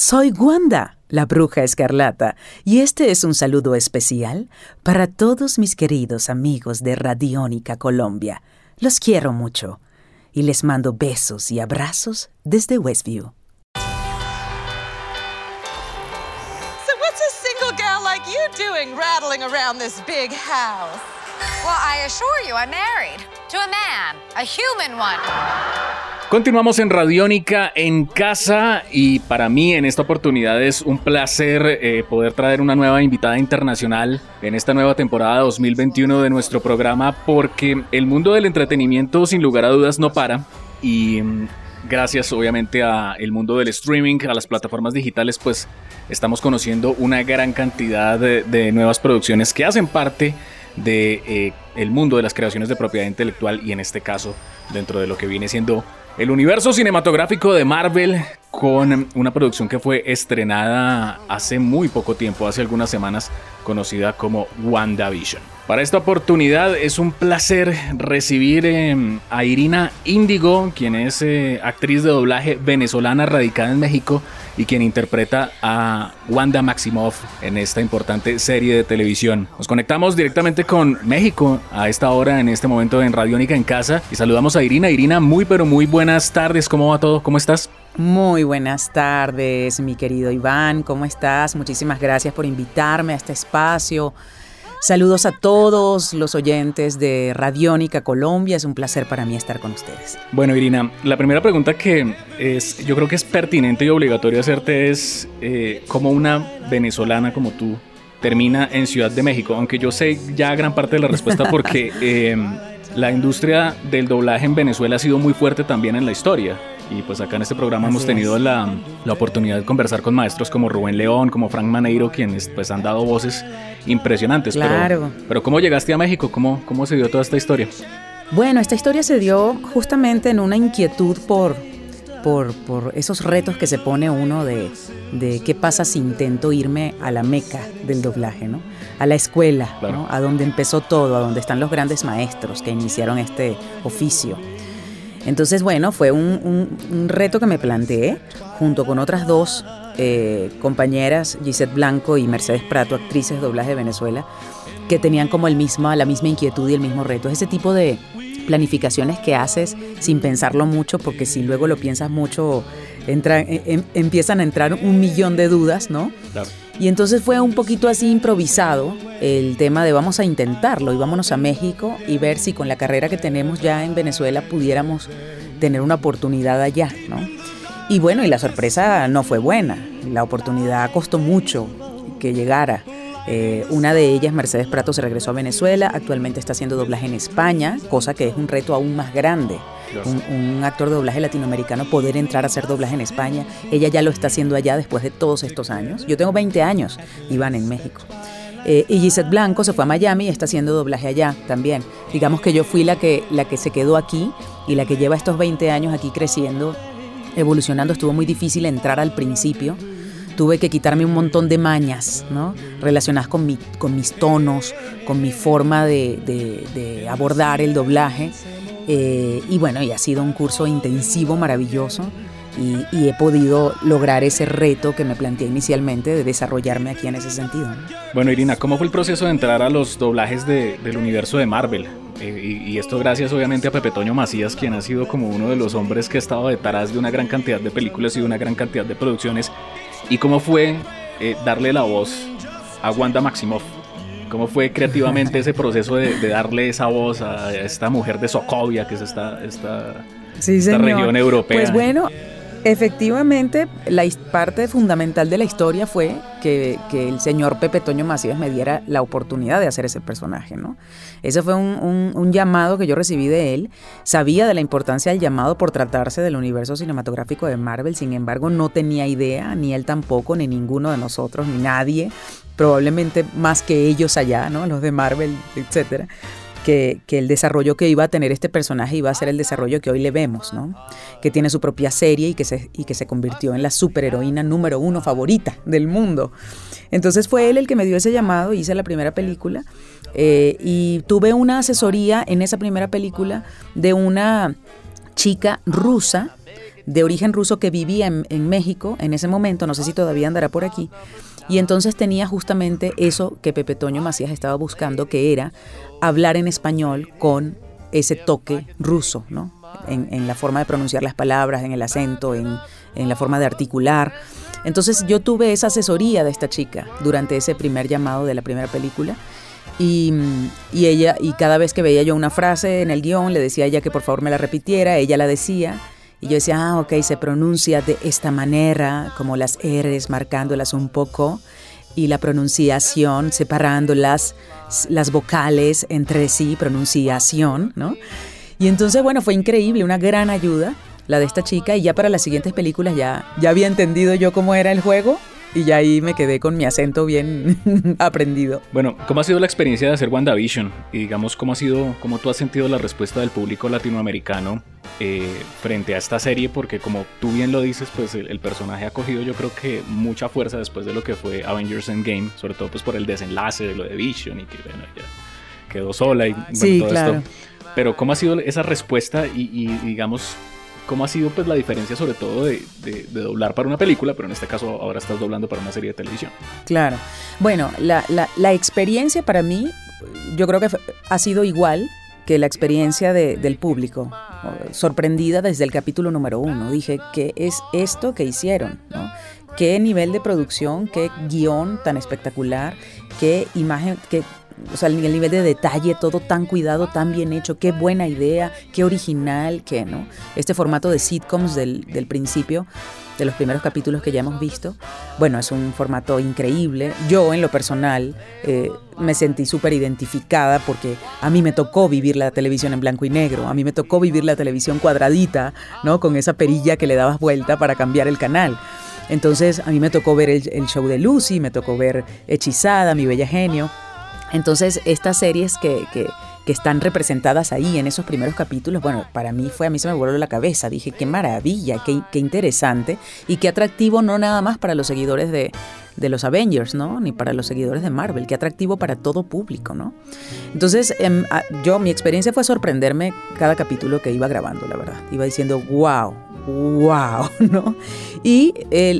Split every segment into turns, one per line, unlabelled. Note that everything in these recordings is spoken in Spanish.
Soy Wanda, la bruja escarlata, y este es un saludo especial para todos mis queridos amigos de Radiónica Colombia. Los quiero mucho y les mando besos y abrazos desde Westview.
So what's a single gal like you doing rattling around this big house?
Well, I assure you, I'm married to a man, a human one.
Continuamos en Radiónica en casa y para mí en esta oportunidad es un placer poder traer una nueva invitada internacional en esta nueva temporada 2021 de nuestro programa, porque el mundo del entretenimiento sin lugar a dudas no para y gracias obviamente al mundo del streaming, a las plataformas digitales, pues estamos conociendo una gran cantidad de nuevas producciones que hacen parte de el mundo de las creaciones de propiedad intelectual y en este caso dentro de lo que viene siendo el universo cinematográfico de Marvel, con una producción que fue estrenada hace muy poco tiempo, hace algunas semanas, conocida como WandaVision. Para esta oportunidad es un placer recibir a Irina Índigo, quien es actriz de doblaje venezolana radicada en México y quien interpreta a Wanda Maximoff en esta importante serie de televisión. Nos conectamos directamente con México a esta hora, en este momento en Radiónica en casa, y saludamos a Irina. Irina, muy pero muy buenas tardes. ¿Cómo va todo? ¿Cómo estás?
Muy buenas tardes, mi querido Iván. ¿Cómo estás? Muchísimas gracias por invitarme a este espacio. Saludos a todos los oyentes de Radiónica Colombia. Es un placer para mí estar con ustedes.
Bueno, Irina, la primera pregunta que yo creo que es pertinente y obligatorio hacerte es ¿cómo una venezolana como tú termina en Ciudad de México? Aunque yo sé ya gran parte de la respuesta porque la industria del doblaje en Venezuela ha sido muy fuerte también en la historia. Y pues acá en este programa hemos tenido la oportunidad de conversar con maestros como Rubén León, como Frank Maneiro, quienes pues han dado voces impresionantes.
Claro.
Pero ¿cómo llegaste a México? ¿Cómo se dio toda esta historia?
Bueno, esta historia se dio justamente en una inquietud por esos retos que se pone uno de qué pasa si intento irme a la meca del doblaje, ¿no? A la escuela, claro, ¿no? A donde empezó todo, a donde están los grandes maestros que iniciaron este oficio. Entonces, bueno, fue un reto que me planteé junto con otras dos compañeras, Gisette Blanco y Mercedes Prato, actrices de doblaje de Venezuela, que tenían como la misma inquietud y el mismo reto. Es ese tipo de planificaciones que haces sin pensarlo mucho, porque si luego lo piensas mucho, empiezan a entrar 1.000.000 de dudas, ¿no? Claro. Y entonces fue un poquito así improvisado el tema de vamos a intentarlo y vámonos a México y ver si con la carrera que tenemos ya en Venezuela pudiéramos tener una oportunidad allá, ¿no? Y bueno, y la sorpresa no fue buena. La oportunidad costó mucho que llegara. Una de ellas, Mercedes Prato, se regresó a Venezuela, actualmente está haciendo doblaje en España, cosa que es un reto aún más grande. Un actor de doblaje latinoamericano poder entrar a hacer doblaje en España. Ella ya lo está haciendo allá después de todos estos años. Yo tengo 20 años, Iván, en México. Y Gisette Blanco se fue a Miami y está haciendo doblaje allá también. Digamos que yo fui la que se quedó aquí y la que lleva estos 20 años aquí creciendo, evolucionando. Estuvo muy difícil entrar al principio. Tuve que quitarme un montón de mañas, ¿no? Relacionadas con mis tonos, con mi forma de abordar el doblaje. Y bueno, y ha sido un curso intensivo, maravilloso, y he podido lograr ese reto que me planteé inicialmente de desarrollarme aquí en ese sentido, ¿no?
Bueno, Irina, ¿cómo fue el proceso de entrar a los doblajes del universo de Marvel? Y esto gracias obviamente a Pepe Toño Macías, quien ha sido como uno de los hombres que ha estado detrás de una gran cantidad de películas y de una gran cantidad de producciones. ¿Y cómo fue darle la voz a Wanda Maximoff? ¿Cómo fue creativamente ese proceso de darle esa voz a esta mujer de Sokovia, que es esta región europea?
Pues bueno, efectivamente, la parte fundamental de la historia fue que el señor Pepe Toño Macías me diera la oportunidad de hacer ese personaje, ¿no? Ese fue un llamado que yo recibí de él. Sabía de la importancia del llamado por tratarse del universo cinematográfico de Marvel, sin embargo no tenía idea, ni él tampoco, ni ninguno de nosotros, ni nadie, probablemente más que ellos allá, ¿no? Los de Marvel, etcétera. Que el desarrollo que iba a tener este personaje iba a ser el desarrollo que hoy le vemos, ¿no? Que tiene su propia serie y que se convirtió en la superheroína número 1 favorita del mundo. Entonces fue él el que me dio ese llamado, hice la primera película y tuve una asesoría en esa primera película de una chica rusa de origen ruso que vivía en México en ese momento, no sé si todavía andará por aquí, y entonces tenía justamente eso que Pepe Toño Macías estaba buscando, que era hablar en español con ese toque ruso, ¿no? En la forma de pronunciar las palabras, en el acento, en la forma de articular. Entonces yo tuve esa asesoría de esta chica durante ese primer llamado de la primera película, y ella, y cada vez que veía yo una frase en el guión, le decía a ella que por favor me la repitiera, ella la decía, y yo decía, ok, se pronuncia de esta manera, como las R's marcándolas un poco, y la pronunciación, separando las vocales entre sí, pronunciación, ¿no? Y entonces, bueno, fue increíble, una gran ayuda la de esta chica, y ya para las siguientes películas ya había entendido yo cómo era el juego, y ya ahí me quedé con mi acento bien aprendido.
Bueno, ¿cómo ha sido la experiencia de hacer WandaVision? Y digamos, ¿cómo tú has sentido la respuesta del público latinoamericano frente a esta serie? Porque como tú bien lo dices, pues el personaje ha cogido, yo creo que mucha fuerza después de lo que fue Avengers Endgame, sobre todo pues por el desenlace de lo de Vision, y que bueno, ya quedó sola y bueno,
sí,
todo
claro.
esto. Pero ¿cómo ha sido esa respuesta y digamos, cómo ha sido pues la diferencia sobre todo de doblar para una película, pero en este caso ahora estás doblando para una serie de televisión?
Claro. Bueno, la experiencia para mí, yo creo que ha sido igual que la experiencia del público. Sorprendida desde el capítulo número 1. Dije, ¿qué es esto que hicieron? ¿No? ¿Qué nivel de producción? ¿Qué guión tan espectacular? ¿Qué imagen? O sea, el nivel de detalle, todo tan cuidado, tan bien hecho, qué buena idea, qué original, qué, ¿no? Este formato de sitcoms del principio, de los primeros capítulos que ya hemos visto, bueno, es un formato increíble. Yo, en lo personal, me sentí súper identificada porque a mí me tocó vivir la televisión en blanco y negro, a mí me tocó vivir la televisión cuadradita, ¿no? Con esa perilla que le dabas vuelta para cambiar el canal. Entonces, a mí me tocó ver el show de Lucy, me tocó ver Hechizada, Mi Bella Genio. Entonces, estas series que están representadas ahí en esos primeros capítulos, bueno, para mí a mí se me voló la cabeza. Dije, qué maravilla, qué interesante y qué atractivo, no nada más para los seguidores de los Avengers, ¿no? Ni para los seguidores de Marvel, qué atractivo para todo público, ¿no? Entonces, mi experiencia fue sorprenderme cada capítulo que iba grabando, la verdad. Iba diciendo, wow, ¿no? Y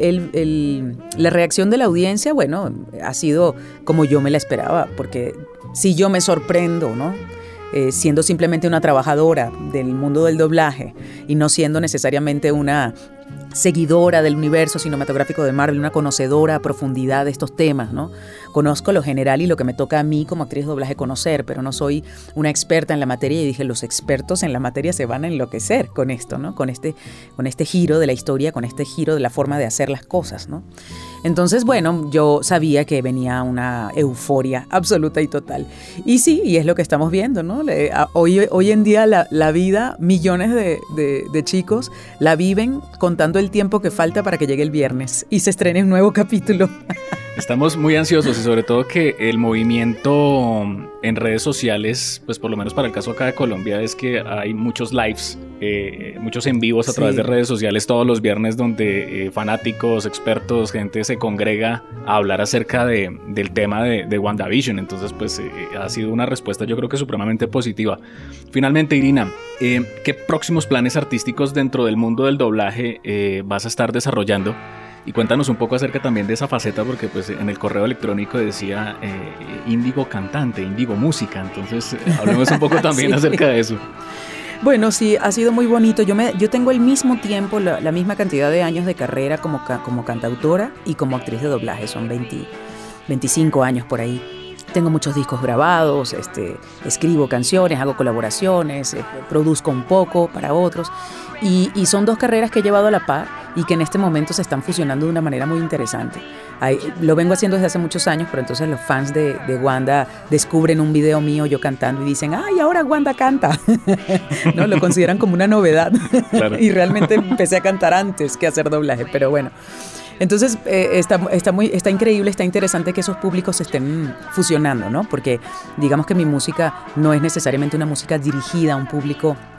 la reacción de la audiencia, bueno, ha sido como yo me la esperaba, porque si yo me sorprendo, ¿no? Siendo simplemente una trabajadora del mundo del doblaje y no siendo necesariamente una seguidora del universo cinematográfico de Marvel, una conocedora a profundidad de estos temas, ¿no? Conozco lo general y lo que me toca a mí como actriz de doblaje conocer, pero no soy una experta en la materia, y dije, los expertos en la materia se van a enloquecer con esto, ¿no? Con este giro de la historia, con este giro de la forma de hacer las cosas, ¿no? Entonces, bueno, yo sabía que venía una euforia absoluta y total. Y sí, y es lo que estamos viendo, ¿no? Hoy en día la vida, millones de chicos la viven contando el tiempo que falta para que llegue el viernes y se estrene un nuevo capítulo.
Estamos muy ansiosos, y sobre todo que el movimiento en redes sociales, pues por lo menos para el caso acá de Colombia, es que hay muchos lives, muchos en vivos a través de redes sociales todos los viernes, donde fanáticos, expertos, gente se congrega a hablar acerca del tema de WandaVision. Entonces pues ha sido una respuesta, yo creo que supremamente positiva. Finalmente, Irina, ¿qué próximos planes artísticos dentro del mundo del doblaje vas a estar desarrollando? Y cuéntanos un poco acerca también de esa faceta, porque pues en el correo electrónico decía Índigo cantante, Índigo música. Entonces hablemos un poco también acerca de eso.
Bueno, sí, ha sido muy bonito. Yo tengo el mismo tiempo, la misma cantidad de años de carrera como cantautora y como actriz de doblaje. Son 25 años por ahí. Tengo muchos discos grabados, escribo canciones, hago colaboraciones, produzco un poco para otros. Y son dos carreras que he llevado a la par y que en este momento se están fusionando de una manera muy interesante. Lo vengo haciendo desde hace muchos años, pero entonces los fans de Wanda descubren un video mío yo cantando y dicen, ¡ay, ahora Wanda canta! ¿No? Lo consideran como una novedad. Claro. Y realmente empecé a cantar antes que hacer doblaje, pero bueno. Entonces está increíble, está interesante que esos públicos se estén fusionando, ¿no? Porque digamos que mi música no es necesariamente una música dirigida a un público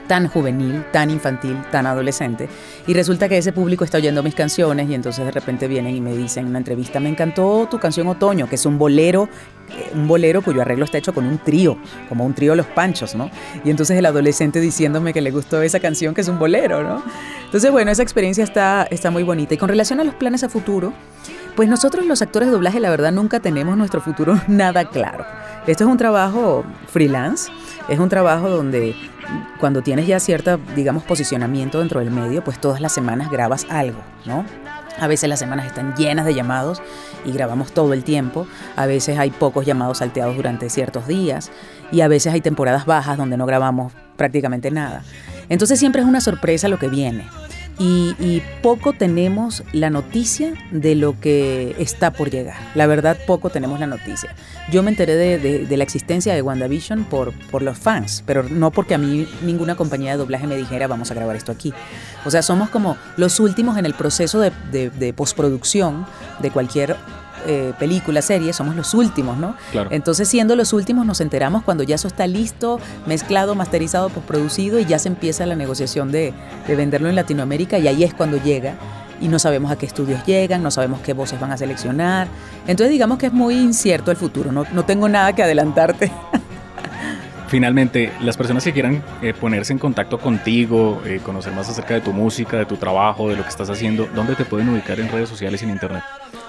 tan juvenil, tan infantil, tan adolescente, y resulta que ese público está oyendo mis canciones y entonces de repente vienen y me dicen en una entrevista: me encantó tu canción Otoño, que es un bolero cuyo arreglo está hecho con un trío, como un trío Los Panchos, ¿no? Y entonces el adolescente diciéndome que le gustó esa canción, que es un bolero, ¿no? Entonces, bueno, esa experiencia está muy bonita. Y con relación a los planes a futuro, pues nosotros los actores de doblaje, la verdad, nunca tenemos nuestro futuro nada claro. Esto es un trabajo freelance, es un trabajo donde cuando tienes ya cierta, digamos, posicionamiento dentro del medio, pues todas las semanas grabas algo, ¿no? A veces las semanas están llenas de llamados y grabamos todo el tiempo. A veces hay pocos llamados salteados durante ciertos días y a veces hay temporadas bajas donde no grabamos prácticamente nada. Entonces siempre es una sorpresa lo que viene. Y poco tenemos la noticia de lo que está por llegar. La verdad, poco tenemos la noticia. Yo me enteré de la existencia de WandaVision por los fans, pero no porque a mí ninguna compañía de doblaje me dijera vamos a grabar esto aquí. O sea, somos como los últimos en el proceso de postproducción de cualquier película, serie, somos los últimos, ¿no?
Claro.
Entonces, siendo los últimos, nos enteramos cuando ya eso está listo, mezclado, masterizado, postproducido, y ya se empieza la negociación de venderlo en Latinoamérica, y ahí es cuando llega, y no sabemos a qué estudios llegan, no sabemos qué voces van a seleccionar. Entonces, digamos que es muy incierto el futuro, no tengo nada que adelantarte.
Finalmente, las personas que quieran ponerse en contacto contigo, conocer más acerca de tu música, de tu trabajo, de lo que estás haciendo, ¿dónde te pueden ubicar en redes sociales y en internet?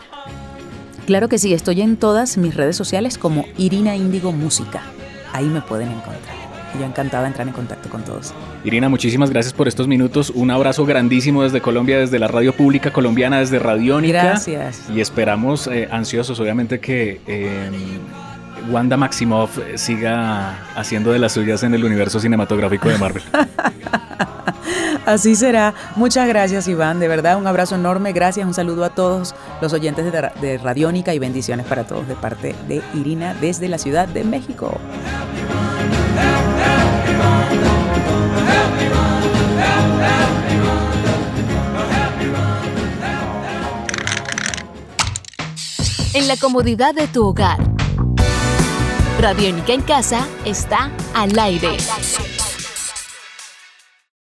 Claro que sí, estoy en todas mis redes sociales como Irina Índigo Música. Ahí me pueden encontrar. Yo encantada de entrar en contacto con todos.
Irina, muchísimas gracias por estos minutos. Un abrazo grandísimo desde Colombia, desde la radio pública colombiana, desde Radiónica.
Gracias.
Y esperamos, ansiosos, obviamente, que Wanda Maximoff siga haciendo de las suyas en el universo cinematográfico de Marvel.
Así será. Muchas gracias, Iván. De verdad, un abrazo enorme. Gracias, un saludo a todos los oyentes de Radiónica y bendiciones para todos de parte de Irina desde la Ciudad de México.
En la comodidad de tu hogar, Radiónica en casa está al aire.